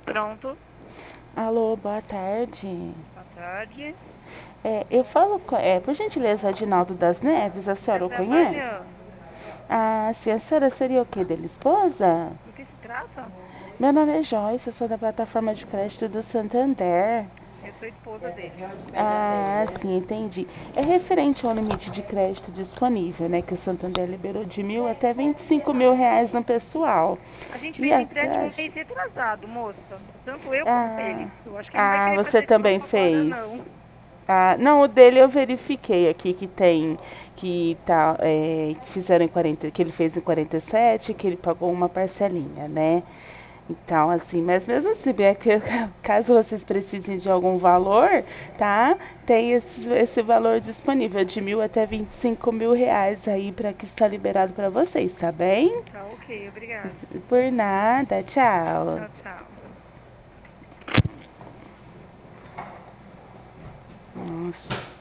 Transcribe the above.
Pronto. Alô, boa tarde. Boa tarde. Eu falo, por gentileza, Adinaldo das Neves, a Tá senhora o conhece? trabalhando? Ah, sim, a senhora seria o quê? Dele esposa? Do que se trata? Meu nome é Joyce, eu sou da plataforma de crédito do Santander. Eu sou esposa dele. Ah, sim, entendi. É referente ao limite de crédito disponível, né? Que o Santander liberou de 1.000 até 25 mil reais no pessoal. A gente E fez a empréstimo um taxa... mês retrasado, moça. Tanto eu como Ah, ele. Eu acho que ele não vai querer você fazer de também novo agora, fez? não. Ah, não, o dele eu verifiquei aqui que tem, que tá, que fizeram em 40, que ele fez em 47, que ele pagou uma parcelinha, né? Então, assim, mas mesmo assim, é que caso vocês precisem de algum valor, tá? Tem esse valor disponível de 1.000 até 25 mil reais aí para que está liberado para vocês, tá bem? Tá ok, obrigada. Por nada, tchau. Tchau, tchau. Nossa.